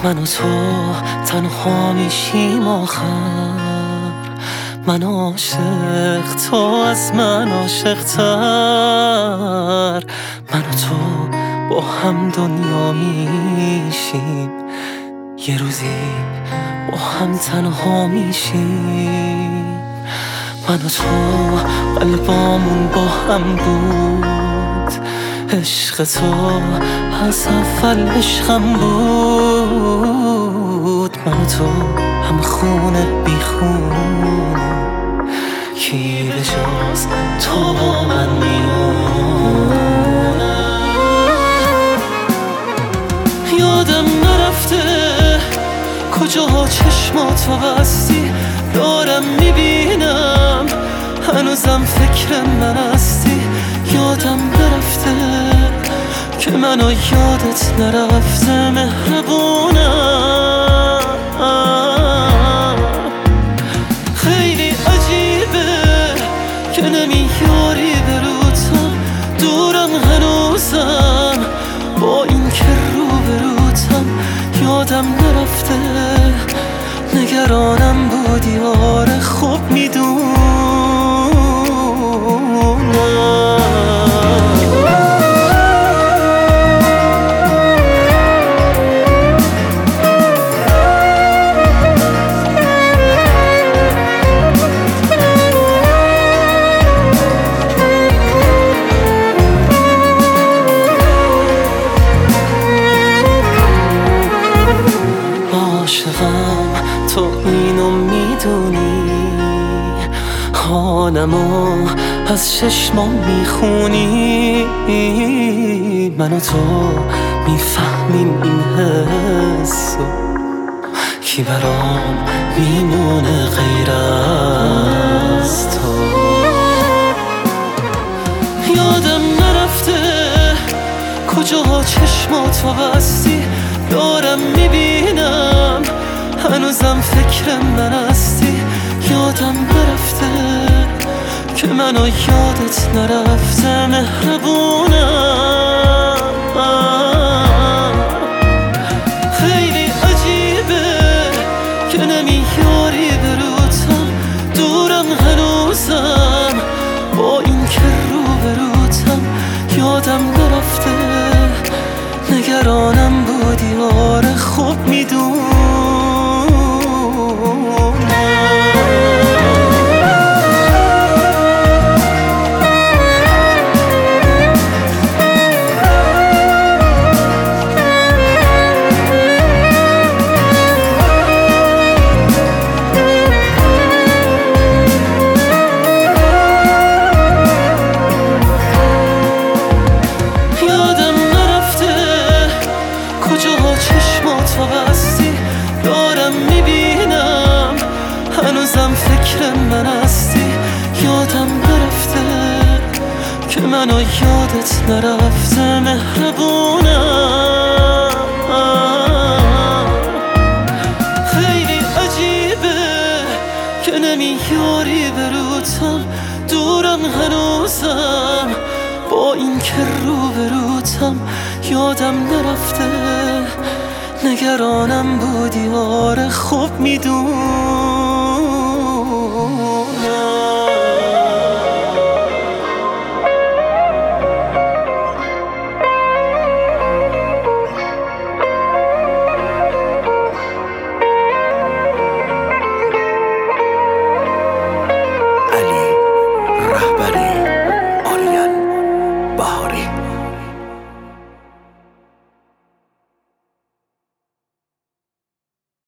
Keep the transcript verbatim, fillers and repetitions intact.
من و تو تنها میشیم آخر، من عاشق تو از من عاشق تر. من و تو با هم دنیا میشیم، یه روزی با هم تنها میشیم. من و تو قلبامون با هم بود، عشق تو از اول عشقم بود. من و تو هم خونه بی خونه، کی به جز تو با من میمونه. یادم نرفته کجاها چشماتو بستی، دارم میبینم هنوزم فکر من هستی. یادم نرفته که منو یادت نرفته مهربونم. خیلی عجیبه که نمیاری بروتم، دورم هنوزم با این که رو بروتم. یادم نرفته نگرانم بودی، آره خوب میدونم. تو اینو میدونی، حالمو از چشمام میخونی. من و تو میفهمیم این حسو، کی برام میمونه غیر از تو. یادم نرفته کجاها چشماتو بستی، دارم میبینم هنوزم فکر من هستی. یادم نرفته که منو یادت نرفته مهربونم. خیلی عجیبه که نمیاری بروتم، دورم هنوزم با این که رو بروتم. یادم نرفته نگرانم بودی، آره خوب میدونم. چشماتو بستی، دارم میبینم هنوزم فکر من هستی. یادم نرفته که منو یادت نرفته مهربونم. خیلی عجیبه که نمیاری بروتم، دورم هنوزم با این که رو بروتم. یادم نرفته نگرانم بودی، آره خوب میدون.